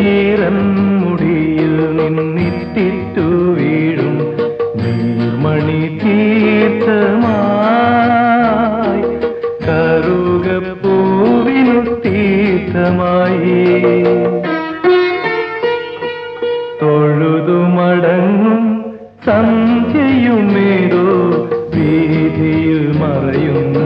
ഈറൻമുടിയിൽ നിന്നിട്ടിട്ടു വീഴും നീർമണി തീർത്ഥമായി കറുകപ്പൂവിനു തീർത്ഥമായി തൊഴുതുമടങ്ങും സന്ധ്യയുമേതോ വീതിയിൽ മറയുന്നു.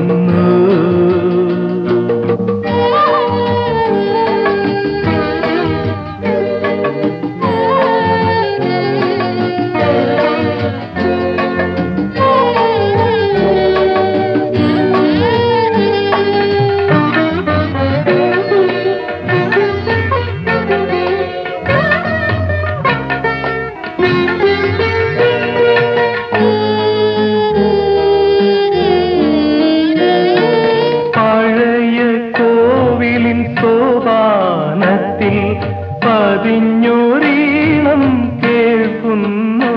സോപാനത്തിൽ പതിഞ്ഞൊരീണം കേൾക്കുന്നു.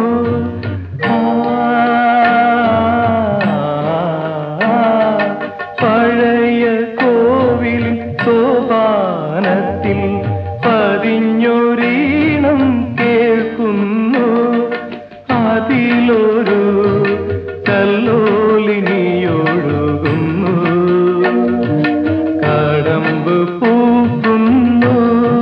പഴയ കോവിൽ സോപാനത്തിൽ പതിഞ്ഞൊരീണം കേൾക്കുന്നു. അതിലൊരു കല്ലോലിനിയൊഴുകുന്നു. കടമ്പ് പൂക്കുന്നു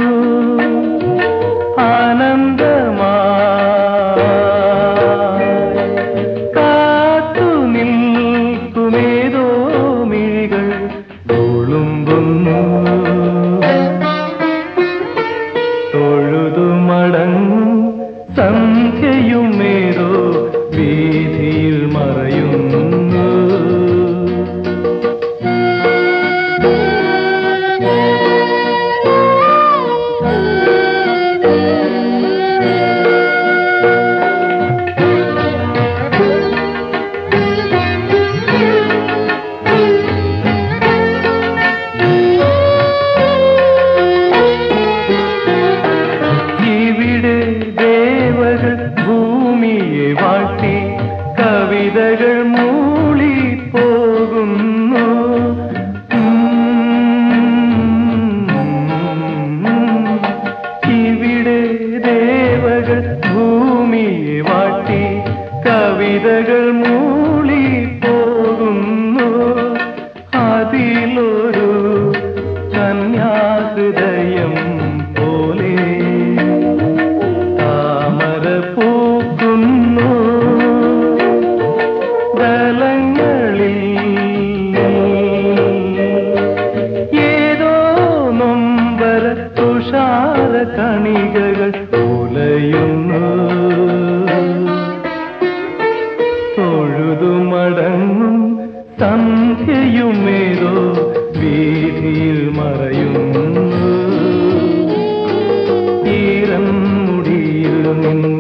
ആനന്ദമായി കാത്തു നിൽക്കുമേതോ മിഴികൾ തുളുമ്പുന്നു. തൊഴുതുമടങ്ങും സന്ധ്യയുമേതോ വീതിയിൽ മറയുന്നു. ഭൂമിയെ വാട്ടി കവിതകൾ മൂളി പോകുന്നു. ഇവിടെ ദേവകൾ ഭൂമിയെ വാട്ടി കവിതകൾ മൂളി പോകുന്നു. അതിലൊരു കന്യാഹൃദയം പോലെ പൂക്കുന്നു. ദലങ്ങളിൽ ഏതോ നൊമ്പര തുഷാര കണികകൾ ഉലയുന്നു. തൊഴുതുമടങ്ങും സന്ധ്യയുമേതോ വീതിയിൽ മറയുന്നു. ഈറൻമുടിയിൽ